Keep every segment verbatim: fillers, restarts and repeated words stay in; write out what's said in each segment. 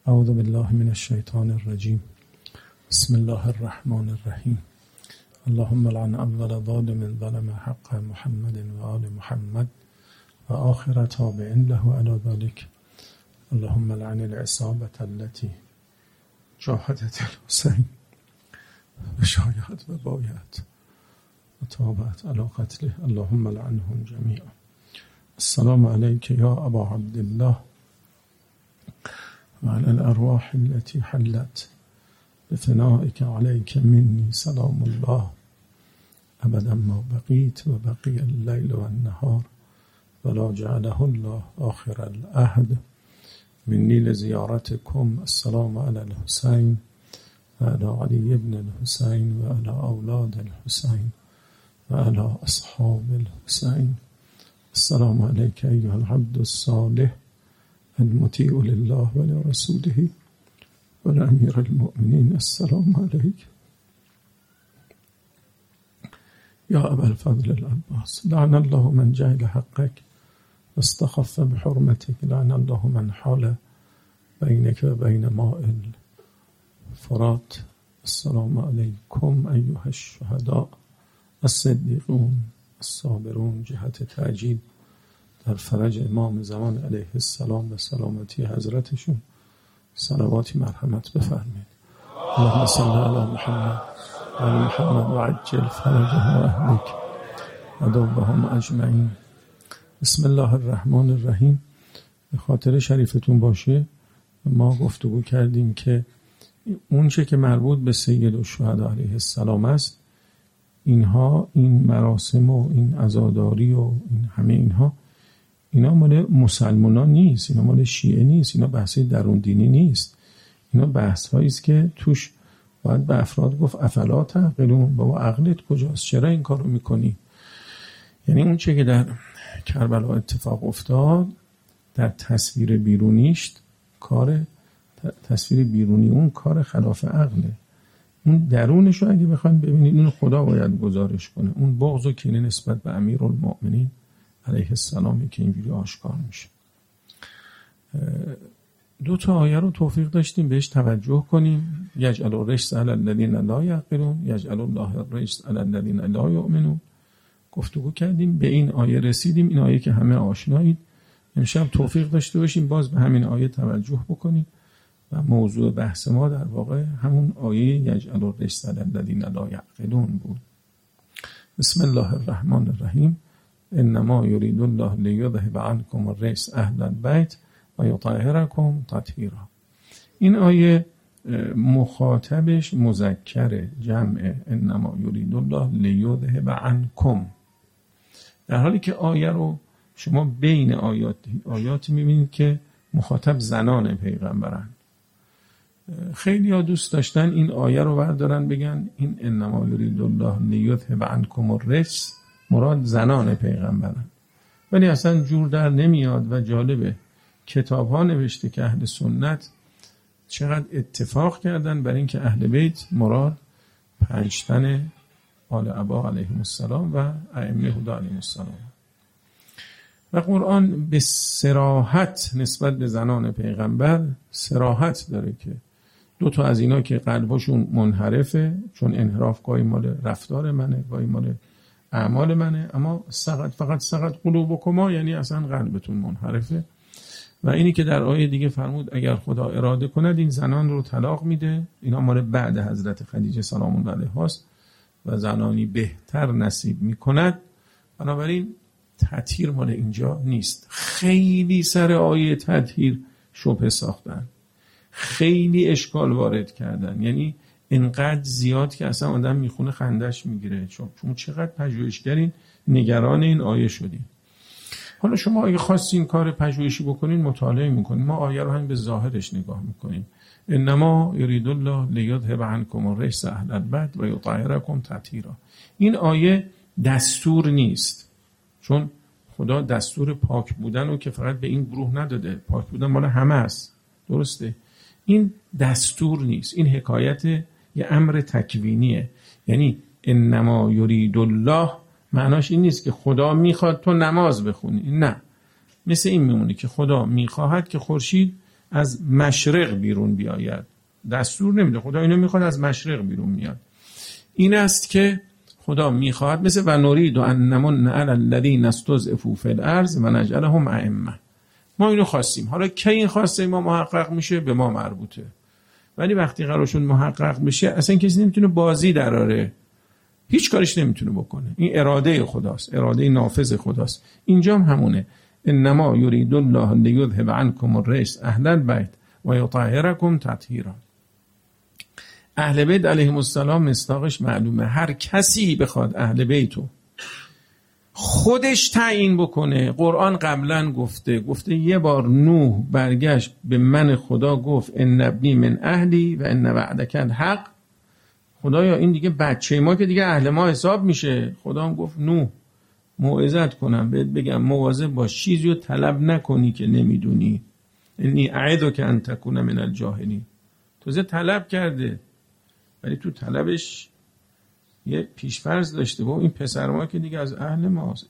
اعوذ بالله من الشیطان الرجیم. بسم الله الرحمن الرحیم. اللهم لعن اول ظالم ظلم حق محمد و آل محمد و آخر تابع له علی ذلك. اللهم لعن العصابة التي جاهدت الحسین و شاید و باید و تابعت علی قتله. اللهم لعنهم جمیعا. السلام علیک یا ابا عبدالله وعلى الأرواح التي حلت بثنائك عليك مني سلام الله أبدا ما بقيت وبقي الليل والنهار ولا جعله الله آخر العهد مني لزيارتكم. السلام على الحسين وعلى علي بن الحسين وعلى أولاد الحسين وعلى أصحاب الحسين. السلام عليك أيها العبد الصالح المطيع لله ولرسوله والأمير المؤمنين. السلام عليك يا أبا الفضل العباس. لعن الله من جهل حقك واستخف بحرمتك. لعن الله من حال بينك وبين ماء الفرات. السلام عليكم أيها الشهداء الصديقون الصابرون. جهت تعجیل در فرج امام زمان علیه السلام و سلامتی حضرتشون صلواتی مرحمت بفرمایید. اللهم صل علی محمد و علی محمد و عجل فرجهم و اهلک و دوبهم اجمعین. بسم الله الرحمن الرحیم. به خاطر شریفتون باشه ما گفتگو کردیم که اون چه که مربوط به سید الشهدا علیه السلام است، اینها این مراسم و این عزاداری و این همه اینها اینا مال مسلمانان نیست، اینا مال شیعه نیست، اینا بحثی درون دینی نیست. اینا بحث هایی است که توش باید به افراد گفت افلا تعقلون، بابا عقلت کجاست؟ چرا این کارو میکنی؟ یعنی اون چه که در کربلا اتفاق افتاد در تصویر بیرونیش کار تصویر بیرونی اون کار خلاف عقله. اون درونش رو اگه بخواید ببینید این خدا باید گزارش کنه. اون بغض و کینه نسبت به امیرالمؤمنین علیه السلامی که اینجوری آشکار میشه. دو تا آیه رو توفیق داشتیم بهش توجه کنیم. یجعل الرجس علی الذین لا یعقلون یجعل الله الرجس علی الذین لا یؤمنون. گفتگو کردیم به این آیه رسیدیم. این آیه که همه آشنایید. امشب توفیق داشته باشیم باز به همین آیه توجه بکنیم و موضوع بحث ما در واقع همون آیه یجعل الرجس علی الذین لا یعقلون بود. بسم الله الرحمن الرحیم. انما یرید الله لیذهب عنکم الرجس اهل البیت و یطهرکم تطهیرا. این آیه مخاطبش مذکر جمع انما یرید الله لیذهب عنکم، در حالی که آیه رو شما بین آیات آیاتی میبینید که مخاطب زنان پیغمبرن. خیلی ها دوست داشتن این آیه رو بردارن بگن این انما یرید الله لیذهب عنکم الرجس مراد زنان پیغمبرن، ولی اصلا جور در نمیاد و جالبه کتاب ها نوشته که اهل سنت چقدر اتفاق کردن بر این که اهل بیت مراد پنج تن آل عبا علیهم السلام و ائمه هدا علیهم السلام. و قرآن به صراحت نسبت به زنان پیغمبر صراحت داره که دو تا از اینا که قلبشون منحرفه، چون انحراف گاهی مال رفتار منه گاهی مال اعمال منه، اما سقط فقط سقط قلوبکما یعنی اصلا قلبتون منحرفه. و اینی که در آیه دیگه فرمود اگر خدا اراده کند این زنان رو طلاق میده. اینا مال بعد حضرت خدیجه سلام الله علیها است و زنانی بهتر نصیب میکند. بنابراین تطهیر مال اینجا نیست. خیلی سر آیه تطهیر شبهه ساختن، خیلی اشکال وارد کردن، یعنی اینقدر زیاد که اصلا آدم میخونه خندش میگیره. چون چون چقدر پژوهشگرین نگران این آیه شدیم. حالا شما اگه خواستین کار پژوهشی بکنین مطالعه میکنین، ما آیه رو هم به ظاهرش نگاه میکنیم. انما یرید الله لیذهب عنکم الرجس اهل البیت و یطهرکم تطهیرا. این آیه دستور نیست، چون خدا دستور پاک بودن رو که فقط به این گروه نداده، پاک بودن مال همه است، درسته؟ این دستور نیست، این حکایت یه امر تکوینیه. یعنی انما یرید الله معناش این نیست که خدا میخواد تو نماز بخونی، نه، مثل این میمونه که خدا میخواهد که خورشید از مشرق بیرون بیاید. دستور نمیده، خدا اینو میخواد از مشرق بیرون میاد. این است که خدا میخواد مثل و نرید ان نمن علی الذین استضعفوا فی الارض و نجعلهم ائمه. ما اینو خواستیم. حالا کی این خواسته ما محقق میشه به ما مربوطه. ولی وقتی قرارشون محقق بشه اصلا کسی نمیتونه بازی دراره، هیچ کارش نمیتونه بکنه. این اراده خداست، اراده نافذ خداست. اینجا هم همونه. انما یرید الله لیذهب عنکم الرجس اهل البیت و یطهرکم تطهیرا. اهل بیت علیهم السلام مصداقش معلومه. هر کسی بخواد اهل بیتو خودش تعیین بکنه، قرآن قبلا گفته گفته یه بار نوح برگشت به من خدا گفت ان ابنی من اهلی و ان وعدک الحق. خدایا این دیگه بچه ما که دیگه اهل ما حساب میشه. خدا هم گفت نوح موعظت کنم بهت بگم مواظب باش چیزی رو طلب نکنی که نمیدونی. انی اعدک ان تکون من الجاهلین. توزه طلب کرده ولی تو طلبش یه پیشفرض داشته. با این پسر ما که دیگه از اهل ماست.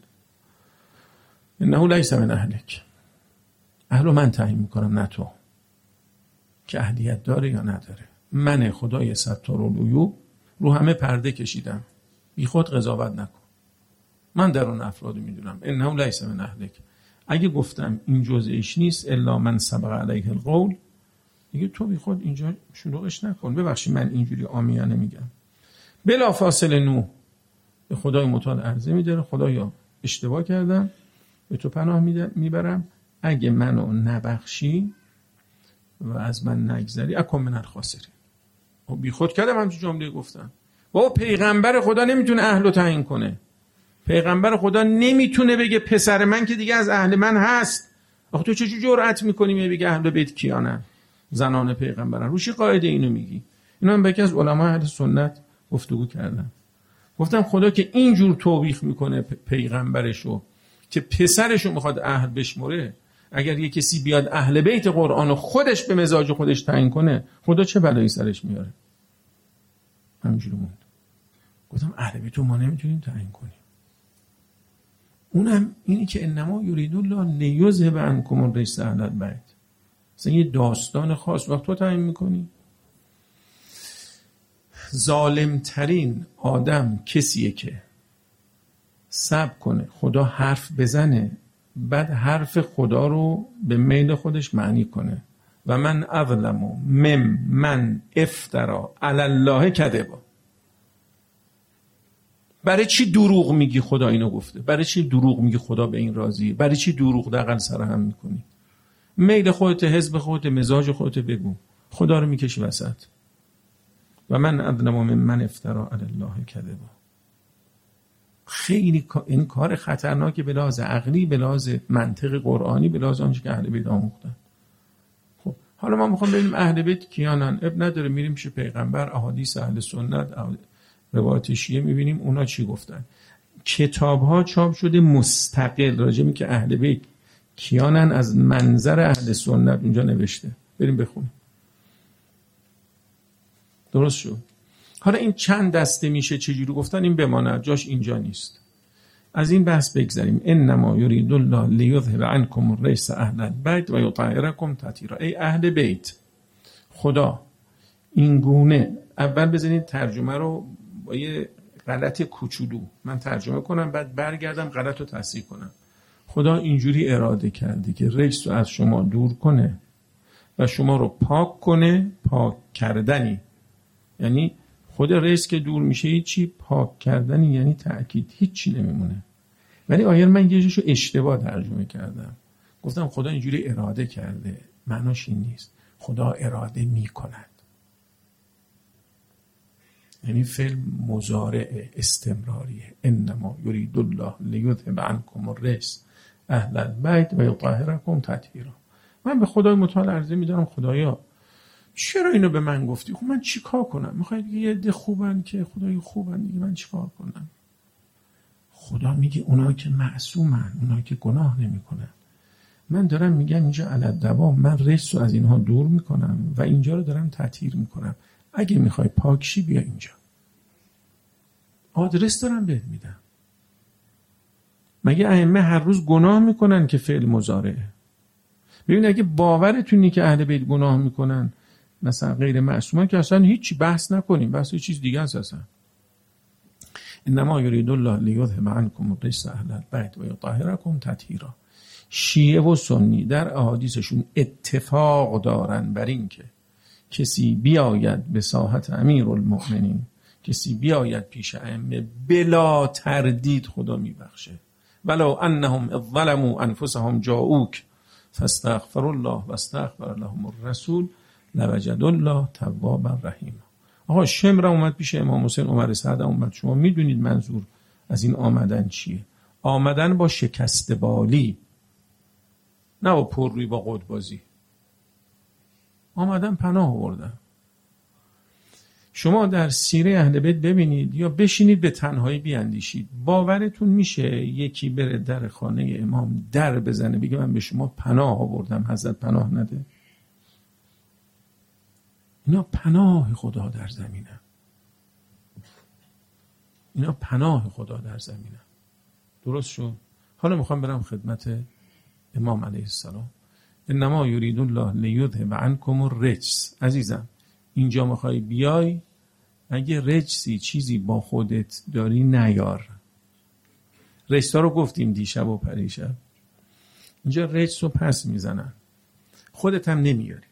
انه لیس من اهلک. اهلو من تعیین میکنم نه تو که اهلیت داره یا نداره. من خدای ستارالعیوب رو همه پرده کشیدم، بی خود قضاوت نکن. من در اون افراد میدونم. انه لیس من اهلک. اگه گفتم این جزئیش نیست الا من سبق علیه القول، دیگه تو بی خود اینجا شلوغش نکن. ببخشید من اینجوری عامیانه میگم. بلا فاصله نوح به خدای متعال عرضه میداره خدایا اشتباه کردم، به تو پناه میبرم، اگه منو نبخشی و از من نگذری اکن من الخاسرین. و بی خود کردم همچون جمله گفتم. بابا پیغمبر خدا نمیتونه اهلو تعیین کنه. پیغمبر خدا نمیتونه بگه پسر من که دیگه از اهل من هست. آخه تو چجوری جرأت میکنی بگی اهل بیت کیانن؟ زنان پیغمبرن. روشی قاعده اینو میگی؟ اینو من با یکی از علما اهل سنت گفتگو کردم. گفتم خدا که اینجور توبیخ میکنه پیغمبرشو که پسرشو میخواد اهل بشمره، اگر یه کسی بیاد اهل بیت قرآن خودش به مزاج خودش تعیین کنه خدا چه بلایی سرش میاره؟ همینجوری موند. گفتم اهل بیتو ما نمیتونیم تعیین کنیم. اونم اینی که انما یرید الله لیذهب عنکم الرجس اهل البیت. مثلا یه داستان خاص وقت تو تعیین میکنی. ظالمترین آدم کسیه که صبر کنه خدا حرف بزنه بعد حرف خدا رو به میل خودش معنی کنه. و من اظلم مم من افترا علی الله کذبا. برای چی دروغ میگی خدا اینو گفته؟ برای چی دروغ میگی خدا به این راضیه؟ برای چی دروغ دقل سر هم میکنی؟ میل خودت، حزب خودت، مزاج خودت بگو، خدا رو میکشی وسط. و من اظلم من من افترا علی الله کذبا. خیلی این کار خطرناکه به لحاظ عقلی، به لحاظ منطق قرآنی، به لحاظ آنچه که اهل بیت آموختن. خب حالا ما میخوام ببینیم اهل بیت کیانن. اب نداره میریم پیش پیغمبر، احادیث اهل سنت، روایت شیعه میبینیم اونا چی گفتن. کتاب ها چاپ شده مستقل راجع به که اهل بیت کیانن از منظر اهل سنت اونجا نوشته. بریم بخونیم. درست شد. حالا این چند دسته میشه چجوری گفتن این بماند، جاش اینجا نیست. از این بحث بگذاریم. انما یرید الله لیذهب عنکم الرجس اهل البیت و یطهرکم تطهیرا. ای اهل بیت، خدا این گونه، اول بزنید ترجمه رو با یه غلط کوچولو من ترجمه کنم بعد برگردم غلط رو تصحیح کنم. خدا اینجوری اراده کرده که رجس رو از شما دور کنه و شما رو پاک کنه. پاک کردنی یعنی خود رجس که دور میشه هیچی، پاک کردنی یعنی تأکید، هیچی نمیمونه. ولی آخر من یه جاشو اشتباه ترجمه کردم. گفتم خدا اینجوری اراده کرده، معناش این نیست. خدا اراده میکند، یعنی فعل مضارع استمراریه. انما یرید الله لیذهب عنکم الرجس اهل البیت و یطهرکم تطهیرا. من به خدای متعال عرضه میدارم خدایا چرا اینو به من گفتی؟ خب من چیکار کنم؟ میخوای بگی یه عده خوبن که خدای خوبن دیگه، من چیکار کنم؟ خدا میگه اونا که معصومن، اونا که گناه نمیکنن. من دارم میگم اینجا علی دوام من رجس رو از اینها دور میکنم و اینجا رو دارم تطهیر میکنم. اگه میخوای پاکشی بیا اینجا. آدرس دارم بهت میدم. مگه ائمه هر روز گناه میکنن که فعل مضارعه؟ ببین اگه باورتونی که اهل بیت گناه میکنن مثلا غیر معصومن که اصلا هیچی بحث نکنیم، بحث چیز دیگه است. اصلا انما یرید الله لیذهب عنکم الرجس اهل البیت و یطهرکم تطهیرا. شیعه و سنی در احادیثشون اتفاق دارن بر این که کسی بیاید به ساحت امیرالمؤمنین، کسی بیاید پیش ائمه، بلا تردید خدا میبخشه. ولو انهم اذ ظلموا انفسهم جاءوک فاستغفر الله واستغفر لهم الرسول لوجد الله توابا رحیما. آقا شمر اومد پیش امام حسین، عمر سعد اومد. شما میدونید منظور از این آمدن چیه؟ آمدن با شکست بالی، نه با پررویی با قدبازی. آمدن پناه آوردن. شما در سیره اهل بیت ببینید یا بشینید به تنهایی بیاندیشید، باورتون میشه یکی بره در خانه امام در بزنه بگه من به شما پناه آوردم، حضرت پناه نده؟ اینا پناه خدا در زمینه. اینا پناه خدا در زمینه. درست شد؟ حالا میخوام برم خدمت امام علیه السلام. انما یرید الله لیذهب عنکم الرجس. عزیزم اینجا میخوای بیای، اگه رجسی چیزی با خودت داری نیار. رجسا رو گفتیم دیشب و پریشب. اینجا رجس رو پس میزنن، خودت هم نمیاری.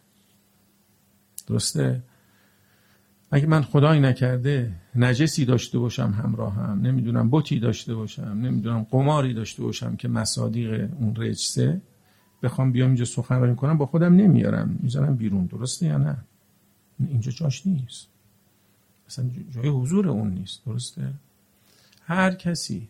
درسته؟ اگه من خدایی نکرده نجسی داشته باشم همراهم، نمیدونم بتی داشته باشم، نمیدونم قماری داشته باشم که مصادیق اون رجسه، بخوام بیام اینجا سخنرانی کنم با خودم نمیارم، میذارم بیرون. درسته یا نه؟ اینجا جاش نیست، اصلا جای حضور اون نیست. درسته؟ هر کسی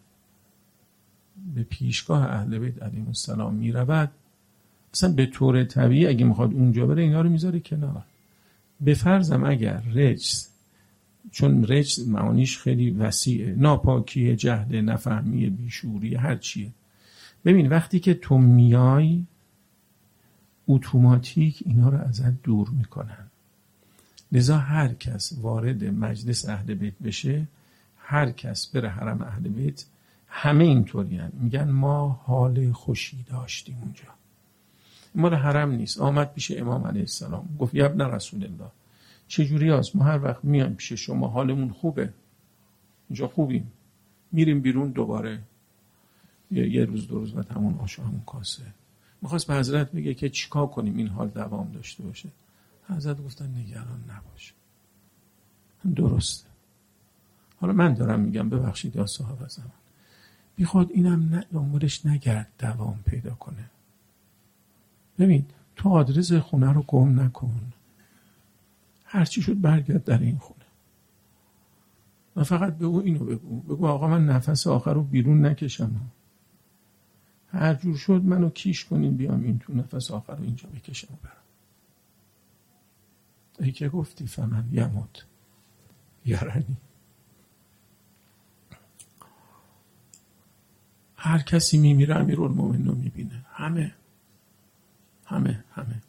به پیشگاه اهل بیت علیهم السلام میرود، اصلا به طور طبیعی اگه میخواد اونجا بره اینا رو میذاره کنار. به فرضم اگر رجس، چون رجس معانیش خیلی وسیعه، ناپاکی، جهل، نفهمی، بیشوری، هر چیه. ببین وقتی که تو میای اتوماتیک اینا رو ازت دور میکنن. لذا هر کس وارد مجلس اهل بیت بشه، هر کس بره حرم اهل بیت، همه اینطوری هن. میگن ما حال خوشی داشتیم اونجا. مال حرم نیست. آمد پیش امام علیه السلام گفت یا ابن رسول الله چجوری هست؟ ما هر وقت میایم پیش شما حالمون خوبه، اینجا خوبیم، میریم بیرون دوباره یه, یه روز دو روز بعد همون آش و همون کاسه. میخواست به حضرت بگه که چیکار کنیم این حال دوام داشته باشه. حضرت گفتن نگران نباش، درسته. حالا من دارم میگم ببخشید یا صاحب زمان، بیخواد اینم نه دنبالش نگرد دوام پیدا کنه. ببین تو آدرس خونه رو گم نکن، هرچی شد برگرد در این خونه و فقط به او اینو بگو، بگو آقا من نفس آخر رو بیرون نکشم، هر جور شد منو کیش کنین بیام این تو، نفس آخر رو اینجا بکشم و برم. ای که گفتی فمن یموت یرنی. هر کسی میمیره امیرالمومنین رو میبینه. همه همه همه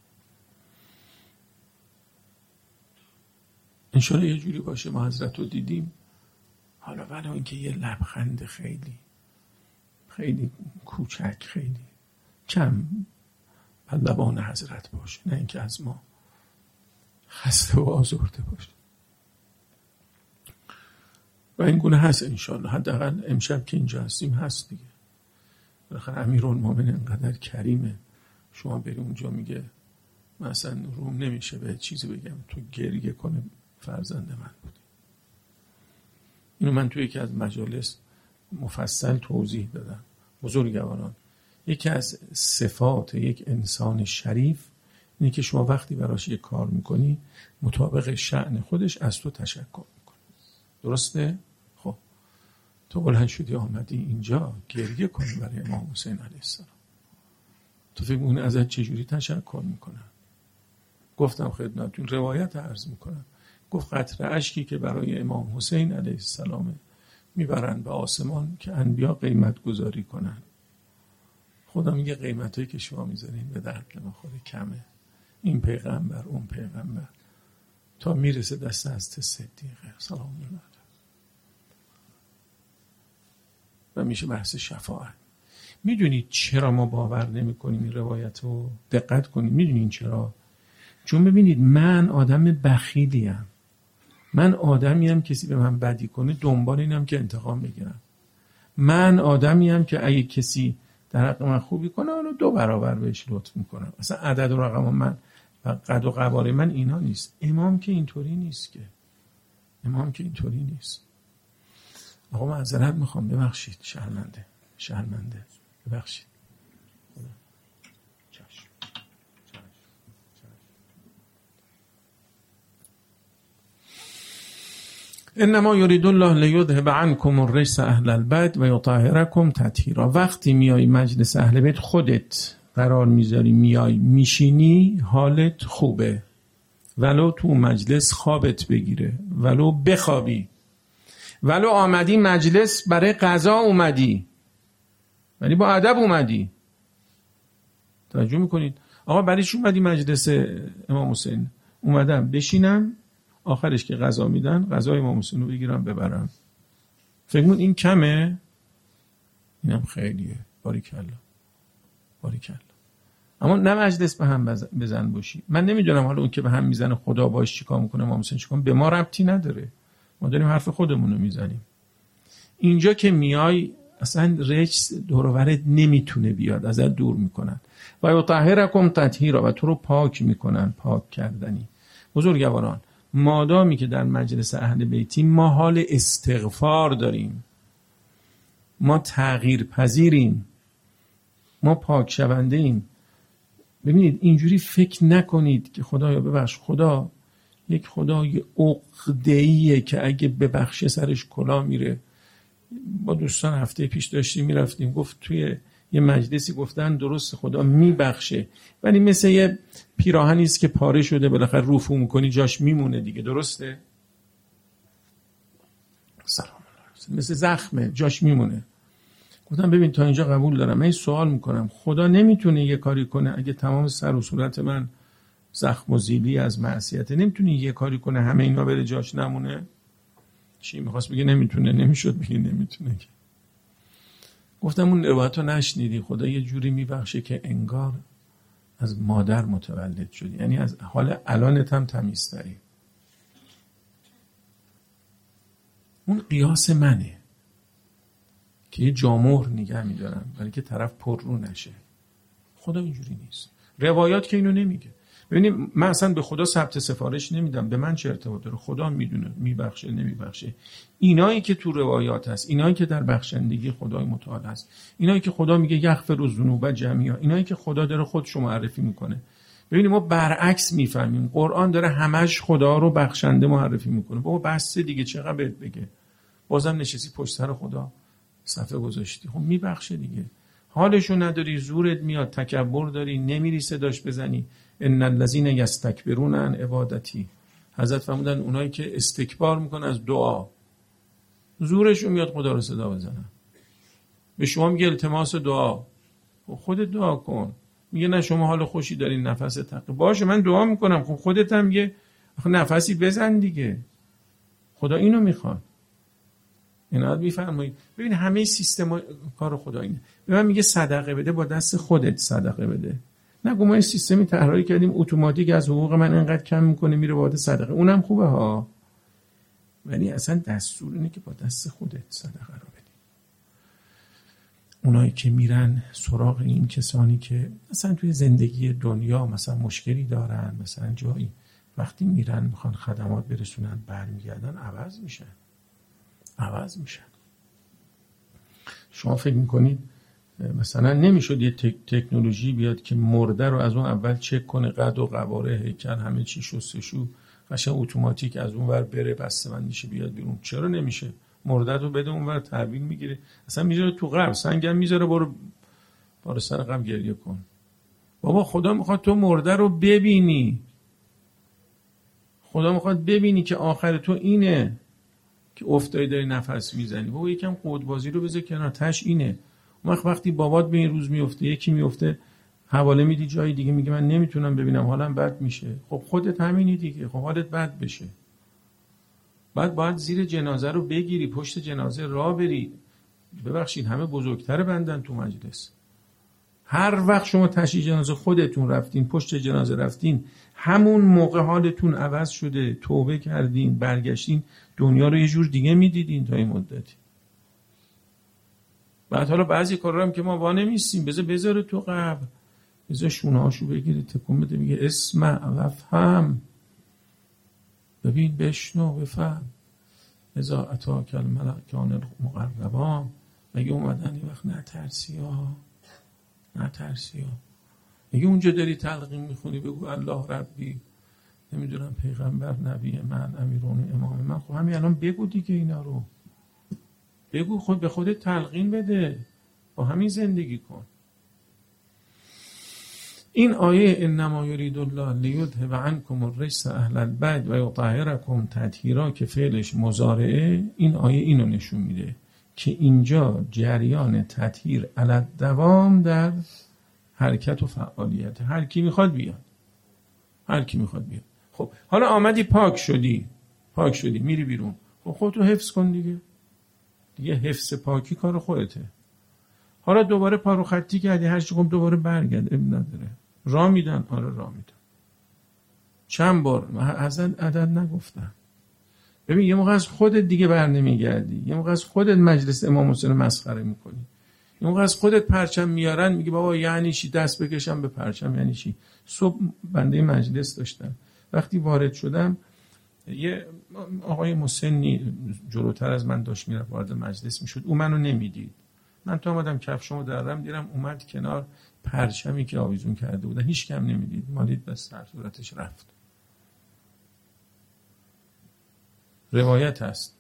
انشالله یه جوری باشه ما حضرت رو دیدیم. حالا ولو اینکه یه لبخند خیلی خیلی کوچک، خیلی کم بر لبان حضرت باشه، نه اینکه از ما خسته و آزرده باشه. و این گونه هست انشالله. حداقل امشب که اینجا هستیم هست دیگه. بالاخره امیرالمومنین انقدر کریمه، شما بری اونجا میگه مثلا روم نمیشه به چیزی بگم تو گریه کنه فرزند من بودی. اینو من توی یکی از مجالس مفصل توضیح دادم. بزرگواران، یکی از صفات یک انسان شریف اینه که شما وقتی براش یک کار میکنی مطابق شأن خودش از تو تشکر میکنه. درسته؟ خب تو بلند شدی آمدی اینجا گریه کنی برای امام حسین علیه السلام، تو فکر اون ازت چجوری تشکر میکنن؟ گفتم خدمتتون روایت عرض میکنم، گفت قطره اشکی که برای امام حسین علیه السلام میبرن به آسمان که انبیا قیمت گذاری کنن. خدا میگه قیمتایی که شما میذارین به درد نمیخوره، کمه. این پیغمبر اون پیغمبر تا میرسه دست از صدیقه سلام الله علیه و میشه بحث شفاعت. میدونید چرا ما باور نمی کنیم این روایت رو؟ دقت کنید. میدونید چرا؟ چون ببینید من آدم بخیلیم. من آدمیم کسی به من بدی کنه دنبال اینم که انتقام بگیرم. من آدمیم که اگه کسی در حق من خوبی کنه اونو دو برابر بهش لطف میکنم. اصلا عدد و رقم من و قد و قواره من اینا نیست. امام که اینطوری نیست که. امام که اینطوری نیست. آقا معذرت میخوام، ببخشید، شرمنده شرمنده ببخشید. چشم. انما یرید الله لیذهب عنکم الرجس اهل البیت و یطهرکم تطهیرا. وقتی میای مجلس اهل بیت خودت قرار میذاری، میای میشینی، حالت خوبه، ولو تو مجلس خوابت بگیره، ولو بخوابی، ولو آمدی مجلس برای قضا اومدی ولی با ادب اومدی. توجه میکنید؟ آقا برایش اومدی مجلس امام حسین؟ اومدم بشینم، آخرش که قضا میدن قضای امام حسین رو بگیرم ببرم. فکر می‌کنید این کمه؟ اینم خیلیه. باریکلا باریکلا. اما نه مجلس به هم بزن باشی. من نمیدونم حالا اون که به هم میزنه خدا باش چیکار میکنه، امام حسین چیکار، به ما ربطی نداره. ما داریم حرف خودمون رو میزنیم. اینجا که میای اصلا رجس دور و برت نمیتونه بیاد، ازت دور میکنن. و یطهرکم تطهیرا، و تو رو پاک میکنن، پاک کردنی. بزرگواران، مادامی که در مجلس اهل بیتی ما حال استغفار داریم، ما تغییر پذیریم، ما پاک شونده ایم. ببینید اینجوری فکر نکنید که خدایا ببخش. خدا یک خدای عقده‌ایه که اگه ببخشه سرش کلا میره. با دوستان هفته پیش داشتیم میرفتیم، گفت توی یه مجلسی گفتن درست خدا میبخشه ولی مثل یه پیراهنی است که پاره شده بالاخره رفو میکنی جاش میمونه دیگه، درسته؟ سلام علیکم. مثل زخمه جاش میمونه. گفتم ببین تا اینجا قبول دارم، من سوال میکنم خدا نمیتونه یه کاری کنه اگه تمام سر و صورت من زخم و زیلی از معصیته، نمیتونه یه کاری کنه همه اینا بره جاش نمونه؟ چی میخواست بگه نمیتونه؟ نمیشد بگه نمیتونه. گفتم اون روایت رو نشنیدی، خدا یه جوری میبخشه که انگار از مادر متولد شدی، یعنی از حال الانت هم تمیزتری. اون قیاس منه که یه جامهر نگه میدارم برای که طرف پر رو نشه. خدا اینجوری نیست. روایات که اینو نمیگه. ببینید من اصلا به خدا ثبت سفارش نمیدم، به من چه ارتباط داره؟ خدا میدونه میبخشه نمیبخشه. اینایی که تو روایات هست، اینایی که در بخشندگی خدای متعال هست، اینایی که خدا میگه یغفر الذنوب جمیعا، اینایی که خدا داره خودش رو معرفی میکنه. ببینید ما برعکس میفهمیم. قرآن داره همش خدا رو بخشنده معرفی میکنه. بابا بس دیگه، چقدر بهت بگه؟ بازم نشستی پشت سر خدا صفحه گذاشتی. خب میبخشه دیگه. حالشو نداری، زورت میاد، تکبر داری، نمیری صداش بزنی. ان الذين یستکبرون عن عبادتی. حضرت فرمودن اونایی که استکبار میکنن از دعا، زورشون میاد خدا رو صدا بزنن. به شما میگه التماس دعا، خودت دعا کن. میگه نه شما حال خوشی دارین، نفس تق، باشه من دعا میکنم. خب خودت هم یه نفسی بزن دیگه. خدا اینو میخواد. اینا رو میفرمایید. ببین همه سیستم کار خدا اینه. به من میگه صدقه بده، با دست خودت صدقه بده. نگو ما این سیستمی طراحی کردیم اتوماتیک از حقوق من انقدر کم میکنه میره وارد صدقه. اونم خوبه ها، ولی اصلا دستور اینه که با دست خودت صدقه رو بدی. اونایی که میرن سراغ این کسانی که مثلا توی زندگی دنیا مثلا مشکلی دارن، مثلا جایی وقتی میرن میخوان خدمات برسونن برمیگردن عوض میشن عوض میشن. شما فکر میکنید مثلا نمیشد یه تک، تکنولوژی بیاد که مرده رو از اون اول چک کنه، قد و قواره، هیکل، همه چی شستشو قشنگ اتوماتیک از اون ور بره بسته‌بندیش بیاد بیرون؟ چرا نمیشه؟ مرده رو بده اون ور تحویل میگیره، اصلا میذاره تو قبر، سنگم میذاره، برو برو سر قبر گریه کن. بابا خدا میخواد تو مرده رو ببینی. خدا میخواد ببینی که آخر تو اینه که افتایی داری نفس میزنی. بابا یکم قدبازی رو بذار کنار، تش اینه. وقت وقتی بابات به این روز میفته، یکی میفته حواله میدی جای دیگه، میگه من نمیتونم ببینم حالم بد میشه. خب خودت همینی دیگه، خب حالت بد بشه. بعد باید زیر جنازه رو بگیری، پشت جنازه راه بری. ببخشید همه بزرگتر بندن تو مجلس. هر وقت شما تشییع جنازه خودتون رفتین، پشت جنازه رفتین، همون موقع حالتون عوض شده، توبه کردین، برگشتین، دنیا رو یه جور دیگه میدیدین تا این مدتی. بعد حالا بعضی کارا هم که ما وا نمیستیم، بذار بذاره تو قبر، بذار شونه‌هاشو بگیره تکون بده، میگه اسمع و فهم، ببین بشنو بفهم. اذا اتاک الملکان المقربان، مگه اومدن یه وقت نترسی ها، نترسی ها. مگه اونجا داری تلقین میخونی بگو الله ربی، نمیدونم پیغمبر نبی من امیرون امام من. خب همین الان بگو دیگه، اینا رو بگو، خود به خودت تلقین بده، با همین زندگی کن. این آیه انما یرید الله لیذهب عنکم الرجس اهل البیت و یطهرکم تطهیرا که فعلش مضارعه، این آیه اینو نشون میده که اینجا جریان تطهیر علی الدوام در حرکت و فعالیت. هر کی میخواد بیاد، هر کی میخواد بیاد. خب حالا آمدی پاک شدی، پاک شدی میری بیرون، خب خودتو حفظ کن دیگه. دیگه حفظ پاکی کار خودته. حالا دوباره پارو خطی کردی، هر چی دوباره برگرد، اب نداره. راه میدن، آره راه میدن. چند بار اصلا عدد نگفتن. ببین یه موقع از خودت دیگه بر نمیگردی، یه موقع از خودت مجلس امام حسین مسخره میکنی، یه موقع از خودت پرچم میارن میگی بابا یعنی چی دست بکشم به پرچم، یعنی چی. صبح بنده مجلس داشتم، وقتی وارد شدم یه آقای مسنی جلوتر از من داشت میرفت وارد مجلس میشد، او منو نمیدید. من تو آمدم کفشمو دردم، دیدم اومد کنار پرچمی که آویزون کرده بودن، هیچ کم نمیدید، مالید بس سر صورتش رفت. روایت هست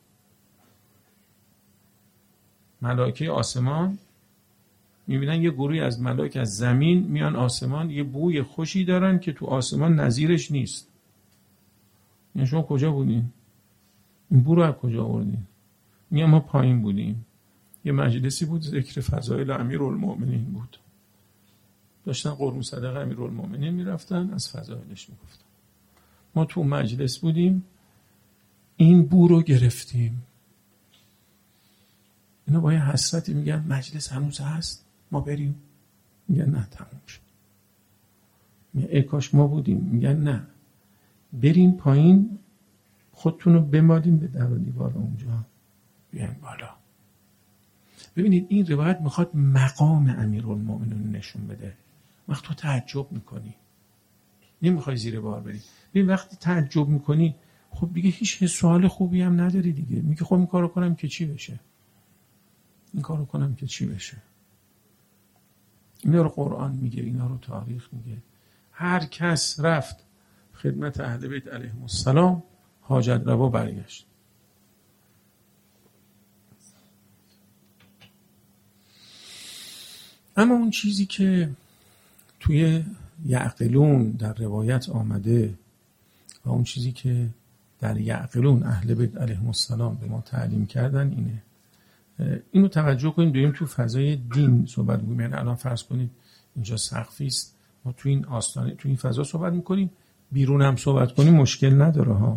ملائکه آسمان میبینن یه گروهی از ملائکه از زمین میان آسمان، یه بوی خوشی دارن که تو آسمان نظیرش نیست. یعنی شما کجا بودین؟ این بو رو از کجا آوردین؟ میگن ما پایین بودیم، یه مجلسی بود ذکر فضایل امیرالمومنین بود، داشتن قربون صدقه امیرالمومنین میرفتن، از فضایلش میگفتن. ما تو مجلس بودیم، این بو رو گرفتیم. اینا با یه حسرتی میگن مجلس هنوز هست ما بریم؟ میگن نه تموم شد. میگن ای کاش ما بودیم. میگن نه بریم پایین، خودتون رو بمالیم به در و دیوار اونجا، بیاین بالا. ببینید این روایت میخواد مقام امیرالمومنین نشون بده. وقتی تو تعجب میکنی نمیخوای زیر بار بری. ببین وقتی تعجب میکنی خب دیگه هیچ سوال خوبی هم نداری دیگه. میگه خب این کارو کنم که چی بشه، این کارو کنم که چی بشه. اینا رو قرآن میگه، اینا رو تاریخ میگه. هر کس رفت خدمت اهل بیت علیهم السلام حاجت روا برگشت. اما اون چیزی که توی یعقلون در روایت آمده و اون چیزی که در یعقلون اهل بیت علیهم السلام به ما تعلیم کردن اینه. اینو توجه کنید، داریم تو فضای دین صحبت می‌کنیم. یعنی الان فرض کنید اینجا سقفی است، ما تو این آستانه تو این فضا صحبت می‌کنیم، بیرون هم صحبت کنیم مشکل نداره ها.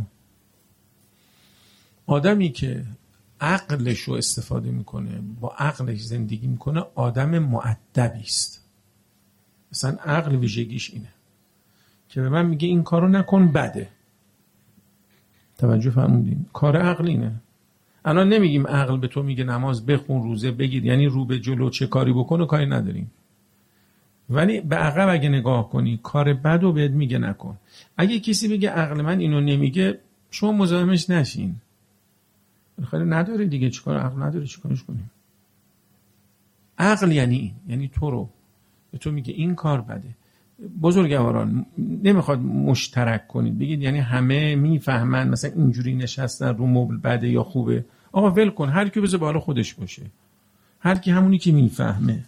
آدمی که عقلش رو استفاده میکنه، با عقلش زندگی میکنه، آدم مؤدبی است. مثلا عقل ویژگیش اینه که به من میگه این کارو نکن بده. توجه فرمودین؟ کار عقل اینه. الان نمیگیم عقل به تو میگه نماز بخون، روزه بگیر، یعنی رو به جلو چه کاری بکنه کاری نداریم. ولی به عقب اگه نگاه کنی کار بد رو بهت میگه نکن. اگه کسی بگه عقل من اینو نمیگه، شما مزاحمش نشین. خیلی نداره دیگه، چیکار عقل نداره چیکارش کنیم؟ عقل یعنی این، یعنی تو رو به تو میگه این کار بده. بزرگواران نمیخواد مشترک کنید بگید یعنی همه میفهمن مثلا اینجوری نشستن رو مبل بده یا خوبه. آقا ول کن، هر کی بذار بالا خودش باشه، هر کی همونی که میفهمه،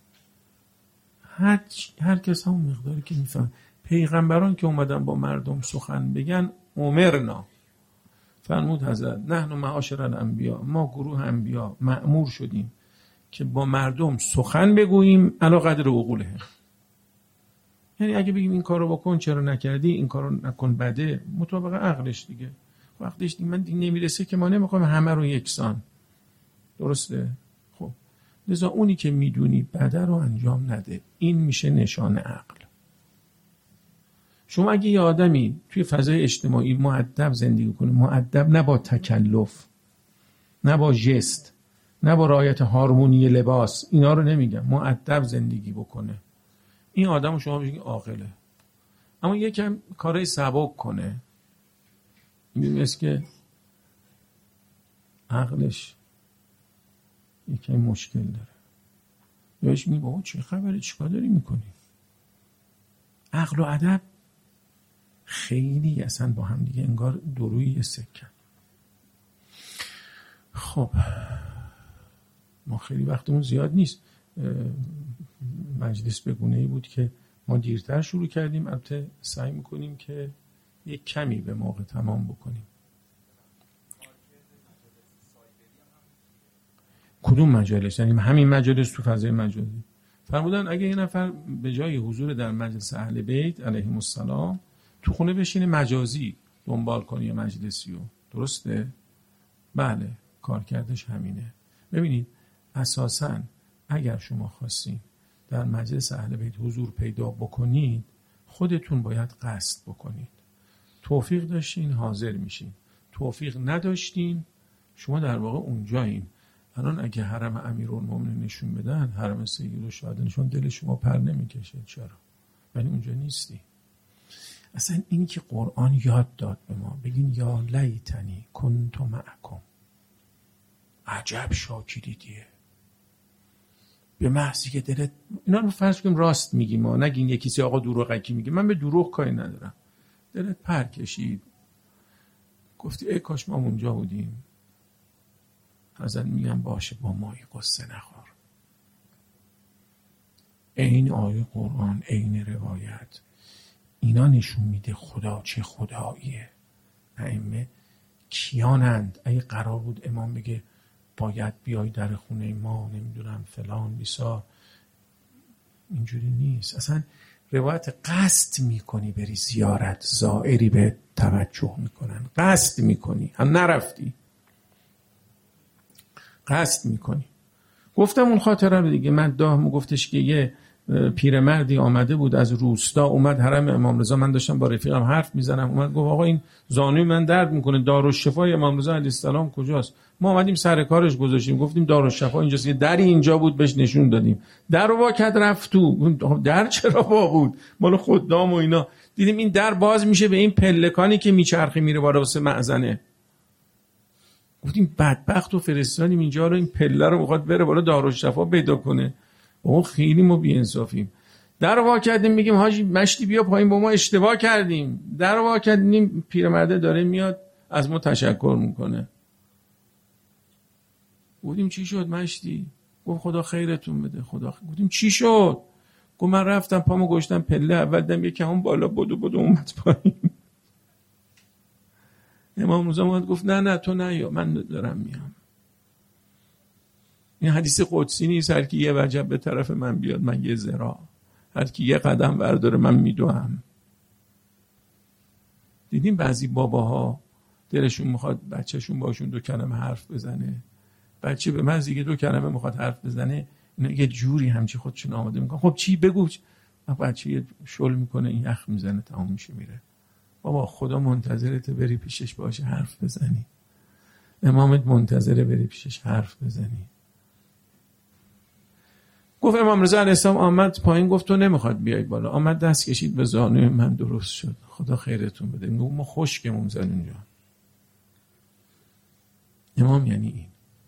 هر هر کس همون مقداری که میفهمه. پیغمبران که اومدن با مردم سخن بگن امرنا، فرمود حضرت نحن معاشر الانبیا، ما گروه انبیا مأمور شدیم که با مردم سخن بگوییم علی قدر عقولهم. یعنی اگه بگیم این کارو بکن چرا نکردی، این کارو نکن بده، مطابق عقلش دیگه. وقتش دیگه من دیگه نمیرسه که ما نمیخوایم همه رو یکسان. درسته؟ خب لذا اونی که میدونی بده رو انجام نده. این میشه نشان عقل. شما اگه یه آدمی توی فضای اجتماعی مؤدب زندگی کنه، مؤدب نه با تکلف، نه با ژست، نه با رعایت هارمونی لباس، اینا رو نمیگم، مؤدب زندگی بکنه، این آدمو شما بگید عاقله. اما یکم کارای سبک کنه، این مثل که عقلش یکم مشکل داره. یاش میگه بابا چه خبره، چیکار داری میکنی؟ عقل و ادب خیلی اصلا با هم دیگه انگار دوروی سکن. خب ما خیلی وقتمون زیاد نیست. مجلس به گونه‌ای بود که ما دیرتر شروع کردیم، البته سعی میکنیم که یک کمی به موقع تمام بکنیم. کدوم مجالس؟ یعنی همین مجالس تو فضای مجازی. فرمودن اگه یه نفر به جای حضور در مجلس اهل بیت علیهم السلام تو خونه بشینه مجازی دنبال کنه یه مجلسیو، درسته؟ بله، کارکردش همینه. ببینید اساساً اگر شما خواستین در مجلس اهل بیت حضور پیدا بکنید، خودتون باید قصد بکنید. توفیق داشتین حاضر میشین، توفیق نداشتین شما در واقع اونجایین. الان اگه حرم امیرالمومنین نشون بدن، حرم سیدالشهدا نشون، دل شما پر نمیکشه. چرا؟ ولی اونجا نیستی. اصلا اینی که قرآن یاد داد به ما، بگین یا لیتنی کنت معکم، عجب شاکری دیه. به محضی که دلت، اینا رو فرض کنیم راست میگی، ما نگین یکی سی آقا دروغکی میگه، من به دروغ کاری ندارم، دلت پر کشید گفتی ای کاش ما اونجا بودیم، ازن میگم باشه با مایی قصه نخور. این آیه قرآن، این روایت، اینا نشون میده خدا چه خداییه. ائمه کیانند؟ اگه قرار بود امام بگه باید بیای در خونه ما، نمیدونم فلان بیسا، اینجوری نیست. اصلا روایت قصد میکنی بری زیارت، زائری به توجه میکنن، قصد میکنی، هم نرفتی، قصد میکنی. گفتم اون خاطره رو دیگه، من داهم گفتش که یه پیرمردی آمده بود از روستا، اومد حرم امام رضا، من داشتم با رفیقم حرف میزنم، اومد گفت آقا این زانوی من درد میکنه، دارالشفای امام رضا علیه السلام کجاست؟ ما اومدیم سر کارش گذاشتیم، گفتیم دارالشفا اینجاست، یه دری اینجا بود بهش نشون دادیم، در وا کرد رفت تو. در چرا وا بود؟ مال خدام و اینا. دیدیم این در باز میشه به این پلکانی که میچرخه میره بالا واسه مأذنه. گفتیم بدبخت و فرستادیم اینجا رو، این پله رو میخواد بره بالا دارالشفا پیدا کنه. اون خیلی ما بی‌انصافیم. در وا کردیم میگیم حاجی مشتی بیا پایین، با ما اشتباه کردیم. در وا کردیم پیرمرده داره میاد از ما تشکر میکنه. گفتیم چی شد مشتی؟ گفت خدا خیرتون بده. خدا. گفتیم چی شد؟ گفت من رفتم پامو گشتم پله اول، دم یکی همون بالا بدو بدو اومد پایین. امام رضا اومد گفت نه نه تو نیا، من دارم میام. این حدیث قدسی نیست هر کی یه وجب به طرف من بیاد من یه ذراع، هر کی یه قدم برداره من میدوام. دیدیم بعضی باباها دلشون میخواد بچهشون باشون دو کلمه حرف بزنه، بچه به محضی که دو کلمه میخواد حرف بزنه اینا یه جوری همچی خودشون آماده میکنن، خب چی بگو، بچه یه شل میکنه، این یخ میزنه، تمام میشه میره. بابا خدا منتظرته بری پیشش باشه حرف بزنی، امامت منتظره بری پیشش حرف بزنی. گفت امام رضا علیه السلام آمد پایین، گفت تو نمیخواد بیای بالا، آمد دست کشید به زانوی من، درست شد. خدا خیرتون بده. ما خشکمون زد اونجا. امام یعنی این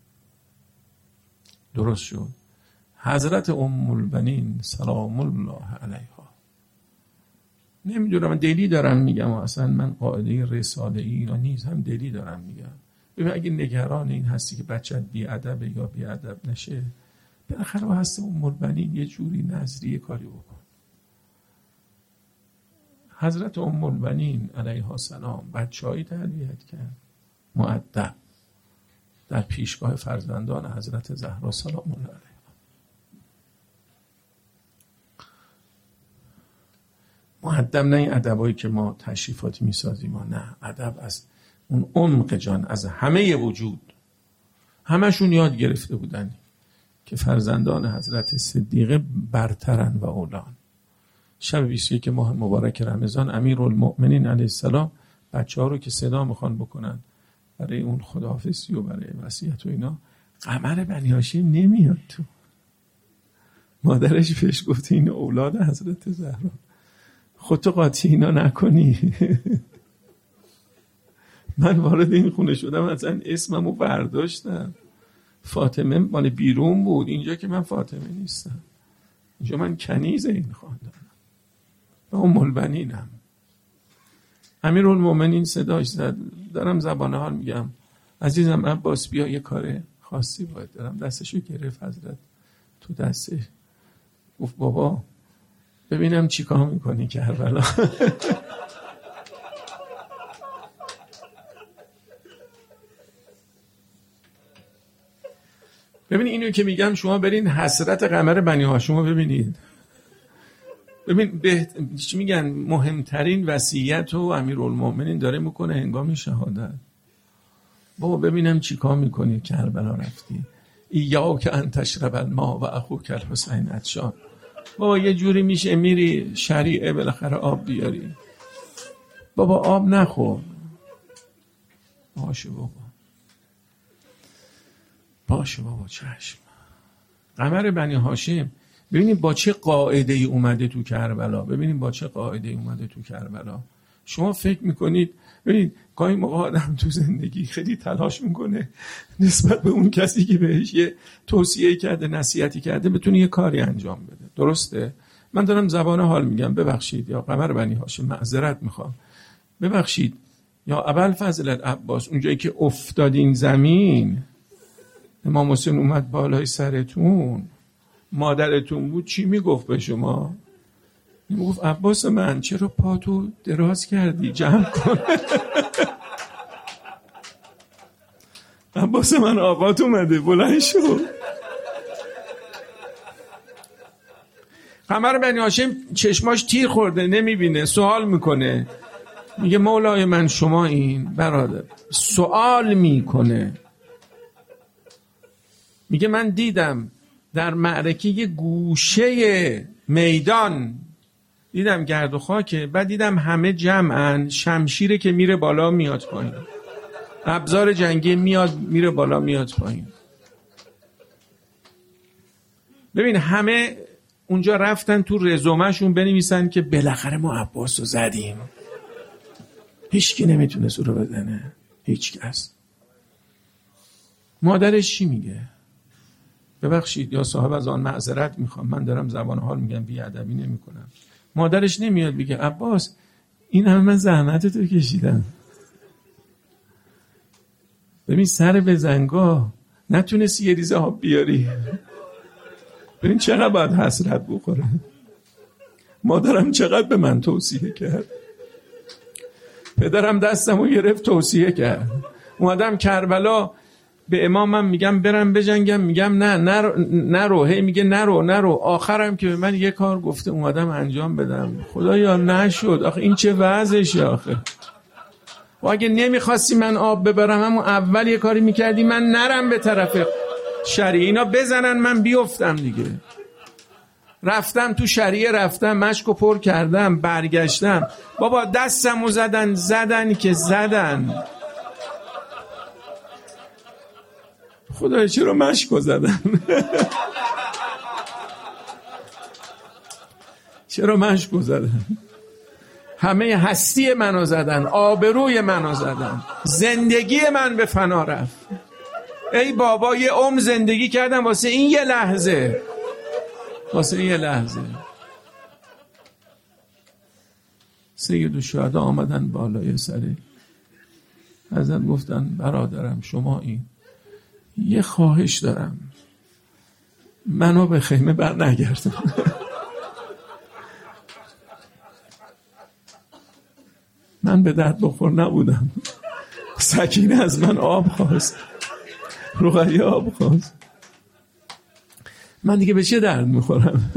درست شد. حضرت ام البنین سلام الله علیها، نمیدونم من دلی دارم میگم، اصلا من قاعده رساله ای اینا نیست، هم دلی دارم میگم. ببین اگه نگران این هستی که بچت بی ادبه یا بی ادب نشه، بالاخره هست ام البنین یه جوری نظریه کاری بکن. حضرت ام البنین علیها السلام بچه‌ای تربیت کرد، مؤدب، در پیشگاه فرزندان حضرت زهرا سلام الله علیها. مؤدب نه این ادبایی که ما تشریفاتی میسازیم، ما نه، ادب از اون عمق جان، از همه وجود، همشون یاد گرفته بودن. که فرزندان حضرت صدیقه برترن و اولان. شب بیست و یک ماه مبارک رمضان امیرالمؤمنین علیه السلام بچه ها رو که صدا میخوان بکنن برای اون خداحافظی و برای وصیت و اینا، قمر بنی هاشم نمیاد تو. مادرش بهش گفته این اولاد حضرت زهرا، خودتو قاطی اینا نکنی. من وارد این خونه شدم اصلا اسممو برداشتم، فاطمه مال بیرون بود، اینجا که من فاطمه نیستم، اینجا من کنیز این خاندانم و ام البنینم. امیرالمومنین صداش زد، دارم زبانه حال میگم عزیزم عباس بیا یه کار خاصی باید دارم. دستشو گرفت حضرت تو دستش، گفت بابا ببینم چی کار میکنی کربلا. ببین اینو که میگم شما برین حسرت قمر بنی هاشم رو ببینید. ببین به چی میگن مهمترین وصیت رو امیرالمومنین داره میکنه هنگام شهادت. بابا ببینم چی کار میکنی کربلا رفتی، ایاک ان تشرب الماء و اخوک الحسین عطشان. بابا یه جوری میشه میری شریعه بالاخره آب بیاری، بابا آب نخور. باشه بابا باشه بابا چشم. قمر بنی هاشم ببینید با چه قاعده ای اومده تو کربلا، ببینید با چه قاعده ای اومده تو کربلا. شما فکر میکنید ببینید گاهی موقع آدم تو زندگی خیلی تلاش میکنه نسبت به اون کسی که بهش یه توصیه کرده نصیحتی کرده بتونه یه کاری انجام بده، درسته؟ من دارم زبان حال میگم، ببخشید یا قمر بنی هاشم معذرت میخوام، ببخشید یا ابوالفضل عباس، اونجایی که افتادین زمین امام حسین اومد بالای سرتون، مادرتون بود چی میگفت به شما؟ میگفت عباس من چرا پاتو دراز کردی، جمع کن. عباس من آقات اومده بلند شو. قمر بنی هاشم چشماش تیر خورده نمیبینه، سوال میکنه، میگه مولای من شما این برادر، سوال میکنه، میگه من دیدم در معرکه یه گوشه میدان دیدم گرد و خاکه، بعد دیدم همه جمعن، شمشیره که میره بالا میاد پایین، ابزار جنگی میاد میره بالا میاد پایین. ببین همه اونجا رفتن تو رزومهشون بنویسن که بالاخره ما عباس رو زدیم. هیچ کی نمیتونه سو رو بزنه، هیچ کس. مادرش چی میگه؟ ببخشید یا صاحب از آن معذرت میخوام، من دارم زبان حال میگم، بیادبی نمی کنم. مادرش نمیاد بگه عباس این همه من زحمت تو کشیدم، ببین سر به زنگاه نتونستی یه ریزه آب بیاری، ببین چقدر باید حسرت بخوره. مادرم چقدر به من توصیه کرد، پدرم دستمو گرفت توصیه کرد، اومدم کربلا به امامم میگم برم بجنگم، میگم نه نرو, نرو. هی میگه نرو نرو. آخرم که به من یه کار گفته اومدم انجام بدم، خدایا نشد. آخه این چه وضعشه آخه؟ و اگه نمیخواستی من آب ببرم همون اول یه کاری میکردی من نرم به طرف شریعه، اینا بزنن من بیفتم دیگه. رفتم تو شریعه، رفتم مشکو پر کردم، برگشتم بابا دستمو زدن زدن که زدن. خدای چرا مشکو زدن؟ چرا مشکو زدن؟ همه هستی منو زدن، آبروی منو زدن، زندگی من به فنا رفت. ای بابا یه عمر زندگی کردم واسه این یه لحظه، واسه این یه لحظه. سید الشهدا آمدن بالای سره حضرت، گفتن برادرم شما این یه خواهش دارم، منو به خیمه بر نگردن. من به درد بخور نبودم، سکینه از من آب خواست، رقیه آب خواست، من دیگه به چه درد میخورم؟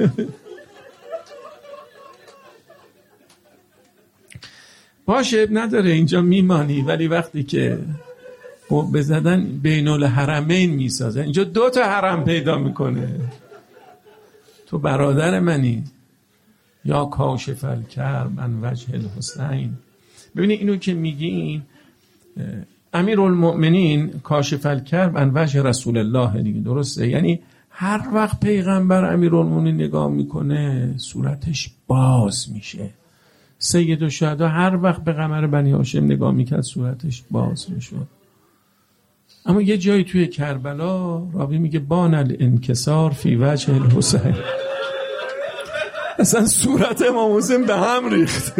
باشه نداره اینجا میمانی، ولی وقتی که قبه زدن بین الحرمین میسازه. اینجا دو تا حرم پیدا میکنه. تو برادر منی یا کاشف الکرب عن وجه الحسین. ببینید اینو که میگین امیرالمؤمنین کاشف الکرب عن وجه رسول الله دیگه، درسته؟ یعنی هر وقت پیغمبر امیرالمؤمنین نگاه میکنه صورتش باز میشه. سید الشهدا هر وقت به قمر بنی هاشم نگاه میکرد صورتش باز میشد. اما یه جایی توی کربلا راوی میگه بان الانکسار فی وجه الحسین. اصلا صورت امام حسین به هم ریخت،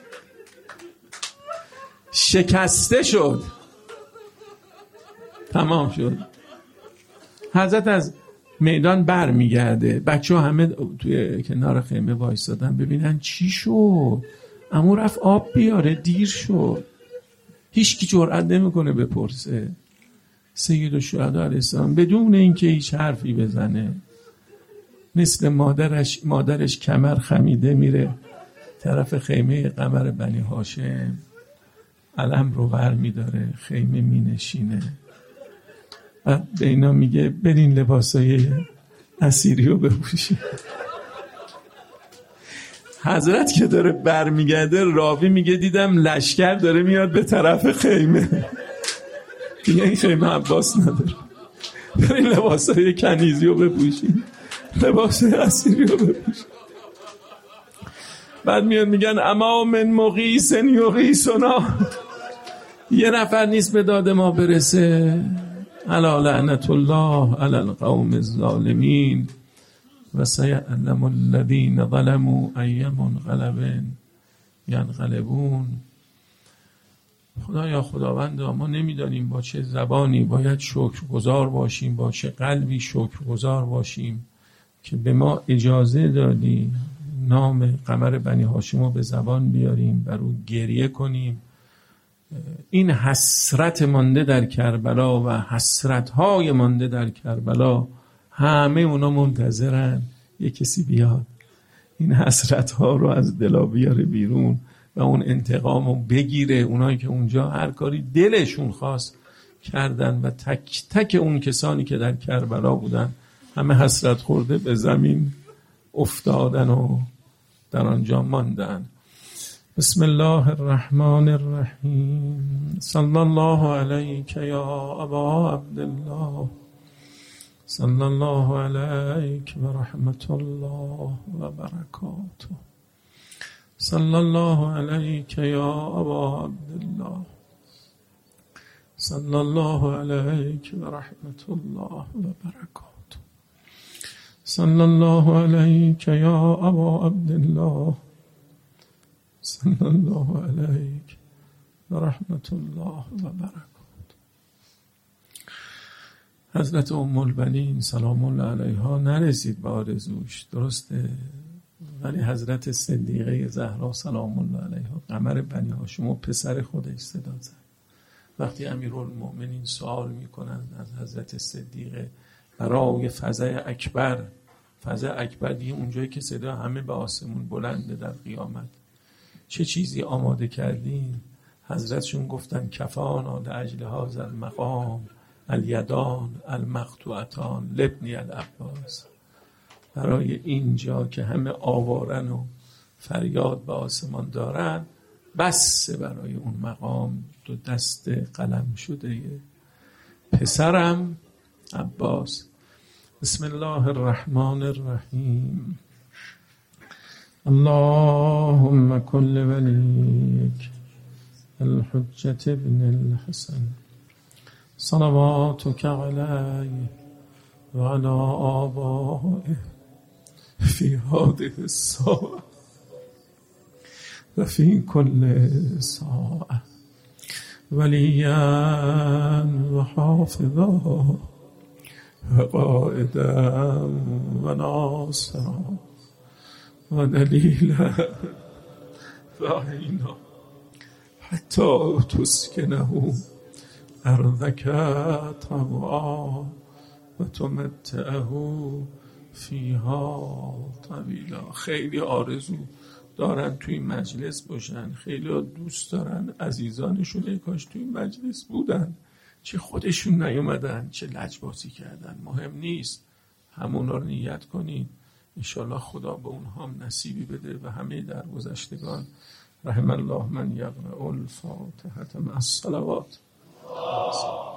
شکسته شد، تمام شد. حضرت از میدان بر میگرده، بچه ها همه توی کنار خیمه وایسادن ببینن چی شد. عمو رفت آب بیاره، دیر شد. هیچ کی جرئت نمیکنه بپرسه. سید الشهدا علیه السلام بدون اینکه هیچ حرفی بزنه مثل مادرش مادرش کمر خمیده میره طرف خیمه قمر بنی هاشم، علم رو بر میداره، خیمه مینشینه. بعد به اینا میگه برین لباسای اسیری رو بپوشین. حضرت که داره برمیگرده راوی میگه دیدم لشکر داره میاد به طرف خیمه. دیگه این خیمه عباس نداره، برین لباسای کنیزی رو بپوشین، لباسای اسیری رو بپوشین. بعد میاد میگن اما من مغیثن یغیثنا، یه نفر نیست به داد ما برسه. الا لعنت الله علی القوم الظالمین و سیعلم الذین ظلموا ای منقلب ینقلبون. خدایا خداوندا ما نمیدانیم با چه زبانی باید شکرگزار باشیم، با چه قلبی شکرگزار باشیم که به ما اجازه دادی نام قمر بنی هاشم رو به زبان بیاریم، بر او گریه کنیم. این حسرت مانده در کربلا و حسرت‌های مانده در کربلا، همه اونا منتظرن یه کسی بیاد این حسرت‌ها رو از دلا بیاره بیرون و اون انتقام رو بگیره. اونایی که اونجا هر کاری دلشون خواست کردن و تک تک اون کسانی که در کربلا بودن همه حسرت خورده به زمین افتادن و در آنجا ماندن. بسم الله الرحمن الرحیم. صلی الله علیک یا ابا عبدالله، صلی الله علیک و رحمت الله و برکاته. صلی الله علیک یا ابا عبدالله، صلی الله علیک و رحمت الله و برکاته. صلی الله علیک یا ابا عبدالله، صلی الله علیک و رحمت الله و برکاته. حضرت ام البنین سلام الله علیها نرسید به آرزوش، درسته، ولی حضرت صدیقه زهرا سلام الله علیها قمر بنی هاشم و پسر خودش صدا زد. وقتی امیرالمؤمنین سوال میکنند از حضرت صدیقه برای فزع اکبر، فزع اکبر دیگه اونجایی که صدا همه به آسمون بلنده در قیامت، چه چیزی آماده کردین؟ حضرتشون گفتن کفانا لاجل هذا المقام الیدان المقطوعتان لابن العباس. برای اینجا که همه آوارن و فریاد به آسمان دارن، بس برای اون مقام دو دست قلم شده پسرم عباس. بسم الله الرحمن الرحیم. اللهم کل ولیک الحجة ابن الحسن صلواتك علیه و علی آبائه فی هذه الساعة و فی کل ساعة ولیا و حافظا و قائدا و ناصرا و دلیلا و عینا حتی تسکنه ارضک طوعا و تمتعه فیها طویلا. خیلی آرزو دارن توی مجلس باشن، خیلی دوست دارن عزیزانشون ای کاش توی مجلس بودن، چه خودشون نیومدن چه لجبازی کردن، مهم نیست، همونا رو نیت کنین. انشالله خدا به اونها هم نصیبی بده و همه درگذشتگان. رحم الله من یقرأ الفاتحة مع الصلوات.